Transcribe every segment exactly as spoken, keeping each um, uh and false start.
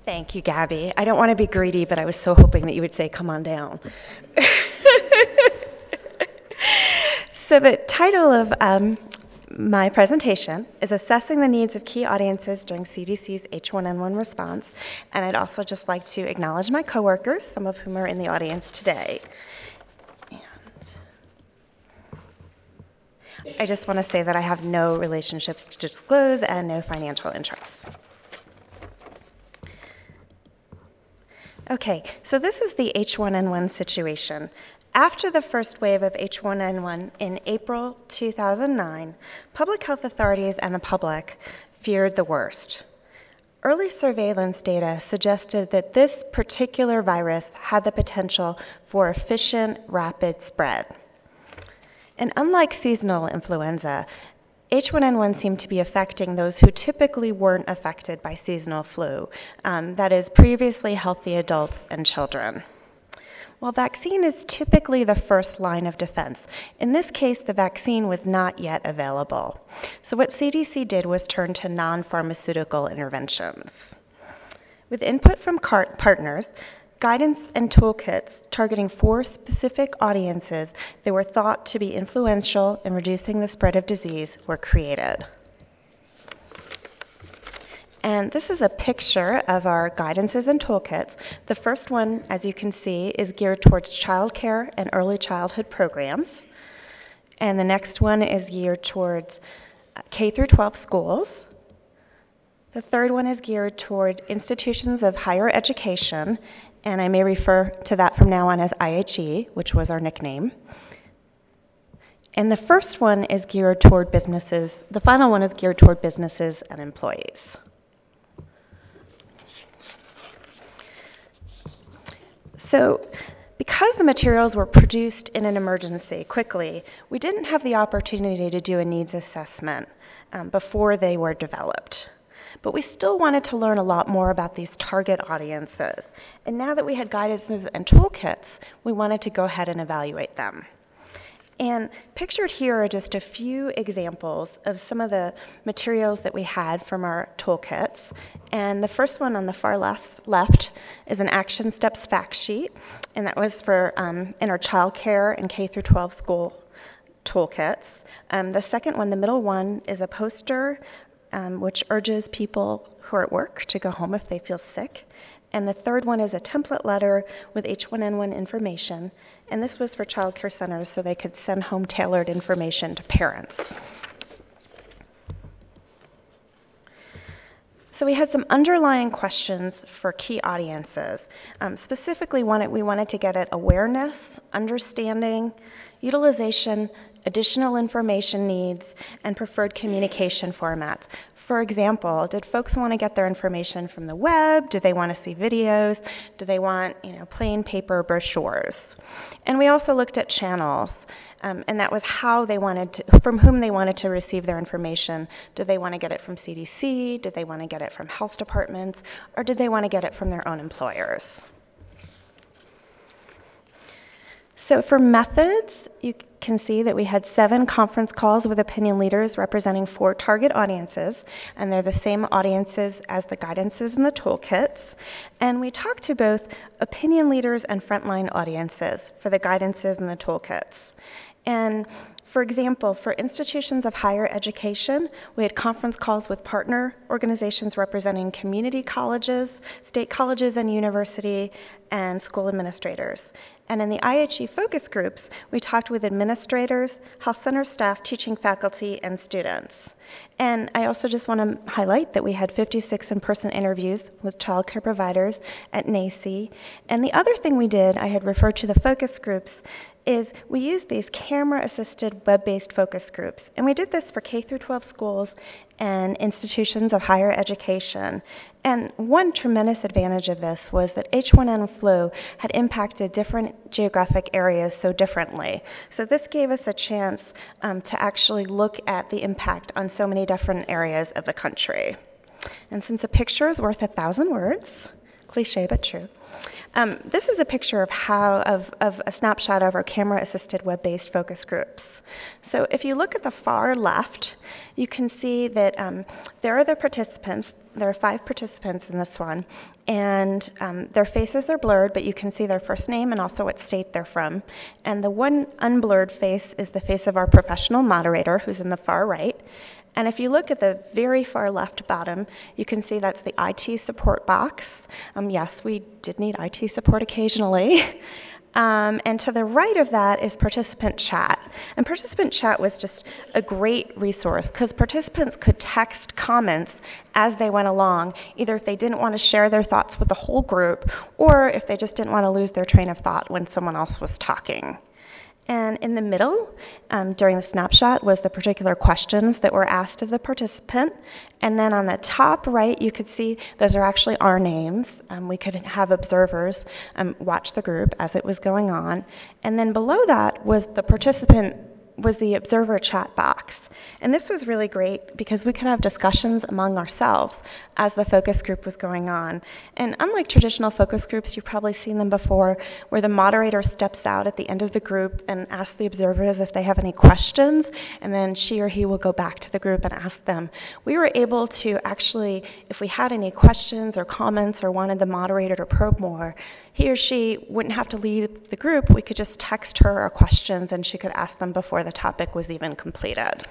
Thank you, Gabby. I don't want to be greedy, but I was so hoping that you would say, come on down. So the title of um, my presentation is Assessing the Needs of Key Audiences During C D C's H one N one Response. And I'd also just like to acknowledge my coworkers, some of whom are in the audience today. And I just want to say that I have no relationships to disclose and no financial interests. Okay, so this is the H one N one situation. After the first wave of H one N one in April two thousand nine, public health authorities and the public feared the worst. Early surveillance data suggested that this particular virus had the potential for efficient, rapid spread. And unlike seasonal influenza, H one N one seemed to be affecting those who typically weren't affected by seasonal flu, um, that is, previously healthy adults and children. While vaccine is typically the first line of defense, in this case, the vaccine was not yet available. So what C D C did was turn to non-pharmaceutical interventions. With input from partners, guidance and toolkits targeting four specific audiences that were thought to be influential in reducing the spread of disease were created. And this is a picture of our guidances and toolkits. The first one, as you can see, is geared towards childcare and early childhood programs. And the next one is geared towards K through twelve schools. The third one is geared toward institutions of higher education, and I may refer to that from now on as I H E, which was our nickname. And the first one is geared toward businesses. The final one is geared toward businesses and employees. So because the materials were produced in an emergency quickly, we didn't have the opportunity to do a needs assessment um, before they were developed. But we still wanted to learn a lot more about these target audiences. And now that we had guidances and toolkits, we wanted to go ahead and evaluate them. And pictured here are just a few examples of some of the materials that we had from our toolkits. And the first one on the far left, left is an action steps fact sheet, and that was for um, in our child care and K through twelve school toolkits. Um, the second one, the middle one, is a poster um, which urges people who are at work to go home if they feel sick. And the third one is a template letter with H one N one information. And this was for child care centers so they could send home tailored information to parents. So we had some underlying questions for key audiences. Um, specifically, wanted, we wanted to get at awareness, understanding, utilization, additional information needs, and preferred communication formats. For example, did folks want to get their information from the web? Do they want to see videos? Do they want, you know, plain paper brochures? And we also looked at channels, um, and that was how they wanted to, from whom they wanted to receive their information. Did they want to get it from C D C? Did they want to get it from health departments? Or did they want to get it from their own employers? So for methods, you can see that we had seven conference calls with opinion leaders representing four target audiences, and they're the same audiences as the guidances and the toolkits. And we talked to both opinion leaders and frontline audiences for the guidances and the toolkits. And for example, for institutions of higher education, we had conference calls with partner organizations representing community colleges, state colleges and university, and school administrators. And in the I H E focus groups, we talked with administrators, health center staff, teaching faculty, and students. And I also just want to highlight that we had fifty-six in-person interviews with child care providers at N A C E. And the other thing we did, I had referred to the focus groups, is we used these camera-assisted web-based focus groups. And we did this for K through twelve schools and institutions of higher education. And one tremendous advantage of this was that H one N one flu had impacted different geographic areas so differently. So this gave us a chance um, to actually look at the impact on so many different areas of the country. And since a picture is worth a thousand words, cliche but true, Um, this is a picture of how of, of a snapshot of our camera-assisted web-based focus groups. So if you look at the far left, you can see that um, there are the participants. There are five participants in this one, and um, their faces are blurred, but you can see their first name and also what state they're from. And the one unblurred face is the face of our professional moderator, who's in the far right. And if you look at the very far left bottom, you can see that's the I T support box. Um, yes, we did need I T support occasionally. Um, and to the right of that is participant chat. And participant chat was just a great resource because participants could text comments as they went along, either if they didn't want to share their thoughts with the whole group or if they just didn't want to lose their train of thought when someone else was talking. And in the middle, um, during the snapshot, was the particular questions that were asked of the participant. And then on the top right, you could see those are actually our names. Um, we could have observers um, watch the group as it was going on. And then below that was the participant was the observer chat box. And this was really great because we could have discussions among ourselves as the focus group was going on. And unlike traditional focus groups, you've probably seen them before, where the moderator steps out at the end of the group and asks the observers if they have any questions, and then she or he will go back to the group and ask them. We were able to actually, if we had any questions or comments or wanted the moderator to probe more, he or she wouldn't have to leave the group. We could just text her our questions and she could ask them before the topic was even completed.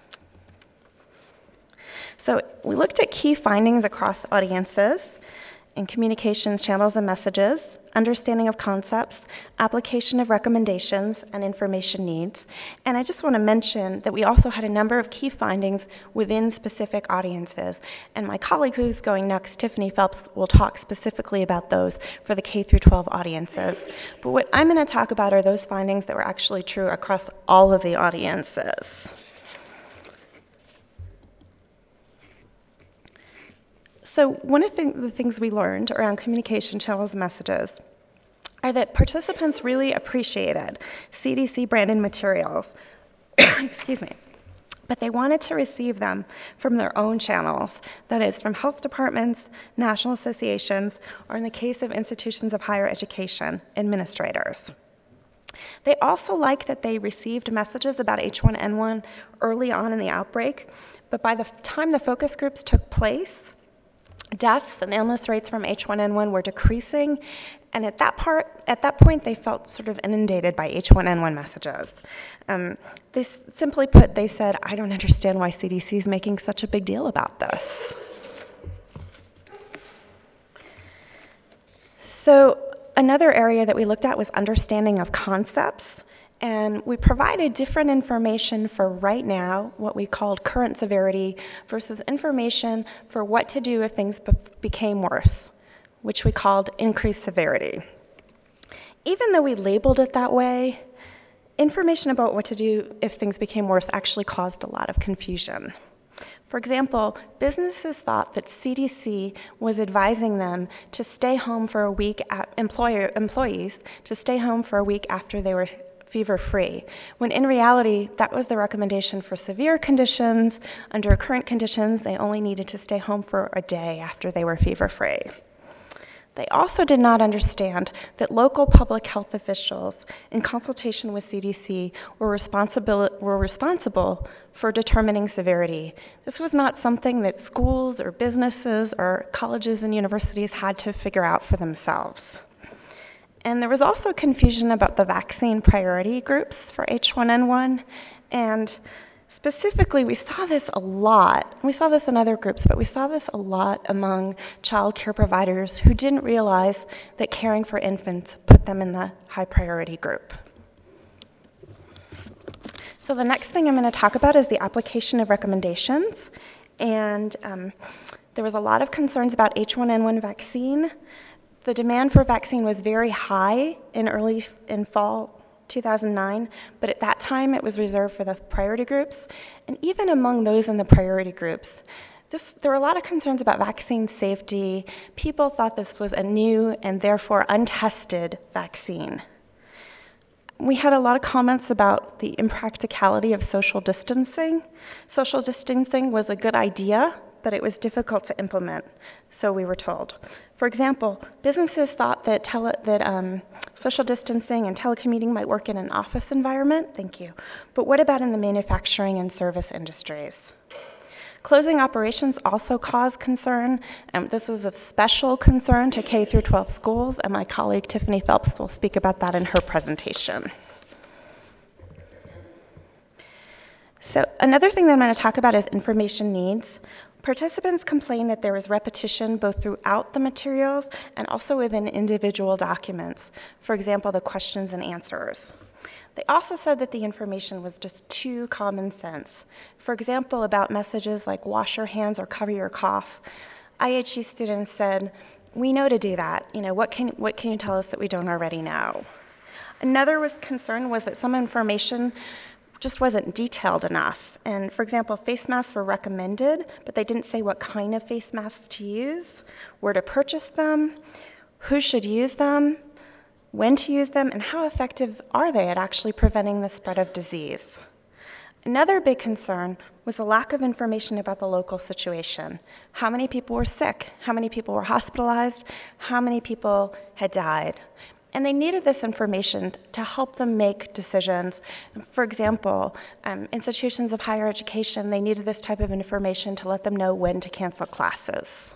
So we looked at key findings across audiences in communications channels and messages, understanding of concepts, application of recommendations, and information needs. And I just want to mention that we also had a number of key findings within specific audiences. And my colleague who's going next, Tiffany Phelps, will talk specifically about those for the K through twelve audiences. But what I'm going to talk about are those findings that were actually true across all of the audiences. So one of the, the things we learned around communication channels and messages are that participants really appreciated C D C branded materials, excuse me, but they wanted to receive them from their own channels, that is, from health departments, national associations, or in the case of institutions of higher education, administrators. They also liked that they received messages about H one N one early on in the outbreak, but by the time the focus groups took place, deaths and illness rates from H one N one were decreasing, and at that part, at that point, they felt sort of inundated by H one N one messages. Um, they simply put, they said, "I don't understand why C D C is making such a big deal about this." So another area that we looked at was understanding of concepts. And we provided different information for right now, what we called current severity, versus information for what to do if things be- became worse, which we called increased severity. Even though we labeled it that way, information about what to do if things became worse actually caused a lot of confusion. For example, businesses thought that C D C was advising them to stay home for a week, at employer, employees to stay home for a week after they were fever-free, when in reality, that was the recommendation for severe conditions. Under current conditions, they only needed to stay home for a day after they were fever-free. They also did not understand that local public health officials, in consultation with C D C, were responsible, were responsible for determining severity. This was not something that schools or businesses or colleges and universities had to figure out for themselves. And there was also confusion about the vaccine priority groups for H one N one, and specifically, we saw this a lot. We saw this in other groups, but we saw this a lot among child care providers who didn't realize that caring for infants put them in the high priority group. So the next thing I'm going to talk about is the application of recommendations. And um, there was a lot of concerns about H one N one vaccine. The demand for vaccine was very high in early in fall two thousand nine, but at that time it was reserved for the priority groups. And even among those in the priority groups, this, there were a lot of concerns about vaccine safety. People thought this was a new and therefore untested vaccine. We had a lot of comments about the impracticality of social distancing. Social distancing was a good idea, but it was difficult to implement. so we were told. For example, businesses thought that, tele, that um, social distancing and telecommuting might work in an office environment. Thank you. But what about in the manufacturing and service industries? Closing operations also caused concern, and this was of special concern to K through twelve schools, and my colleague Tiffany Phelps will speak about that in her presentation. So another thing that I'm going to talk about is information needs. Participants complained that there was repetition both throughout the materials and also within individual documents, for example, the questions and answers. They also said that the information was just too common sense. For example, about messages like wash your hands or cover your cough, I H E students said, we know to do that. You know, what can, what can you tell us that we don't already know? Another was concern was that some information just wasn't detailed enough. And for example, face masks were recommended, but they didn't say what kind of face masks to use, where to purchase them, who should use them, when to use them, and how effective are they at actually preventing the spread of disease. Another big concern was the lack of information about the local situation. How many people were sick? How many people were hospitalized? How many people had died? And they needed this information to help them make decisions. For example, um, institutions of higher education, they needed this type of information to let them know when to cancel classes.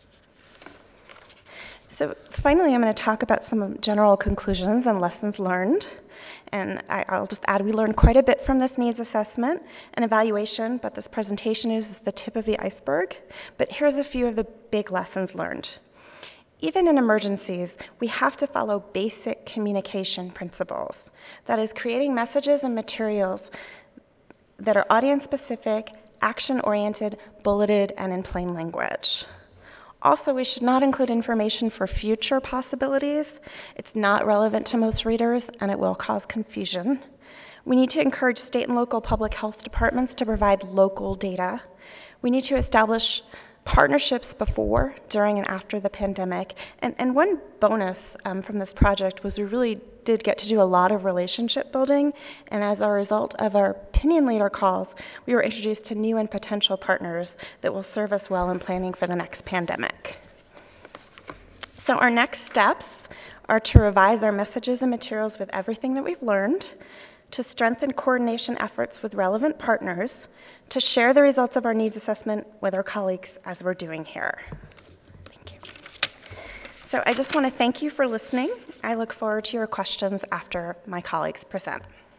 So finally, I'm going to talk about some general conclusions and lessons learned. And I, I'll just add, we learned quite a bit from this needs assessment and evaluation, but this presentation is the tip of the iceberg. But here's a few of the big lessons learned. Even in emergencies, we have to follow basic communication principles. That is, creating messages and materials that are audience-specific, action-oriented, bulleted, and in plain language. Also, we should not include information for future possibilities. It's not relevant to most readers, and it will cause confusion. We need to encourage state and local public health departments to provide local data. We need to establish partnerships before, during, and after the pandemic. And, and one bonus um, from this project was we really did get to do a lot of relationship building, and as a result of our opinion leader calls, we were introduced to new and potential partners that will serve us well in planning for the next pandemic. So our next steps are to revise our messages and materials with everything that we've learned, to strengthen coordination efforts with relevant partners, to share the results of our needs assessment with our colleagues as we're doing here. Thank you. So I just want to thank you for listening. I look forward to your questions after my colleagues present.